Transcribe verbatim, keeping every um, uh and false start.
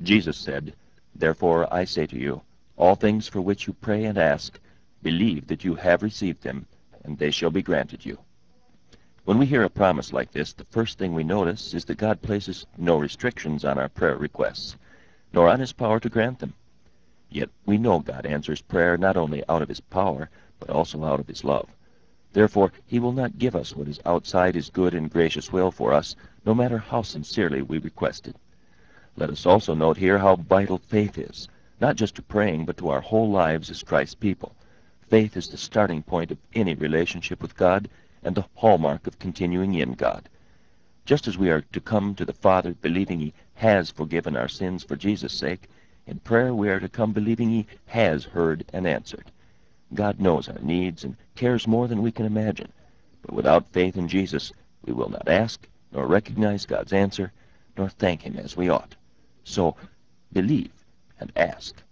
Jesus said, "Therefore I say to you, all things for which you pray and ask, believe that you have received them, and they shall be granted you." When we hear a promise like this, the first thing we notice is that God places no restrictions on our prayer requests, nor on his power to grant them. Yet we know God answers prayer not only out of his power, but also out of his love. Therefore, he will not give us what is outside his good and gracious will for us, no matter how sincerely we request it. Let us also note here how vital faith is, not just to praying, but to our whole lives as Christ's people. Faith is the starting point of any relationship with God and the hallmark of continuing in God. Just as we are to come to the Father believing he has forgiven our sins for Jesus' sake, in prayer we are to come believing he has heard and answered. God knows our needs and cares more than we can imagine, but without faith in Jesus, we will not ask, nor recognize God's answer, nor thank him as we ought. So, believe and ask.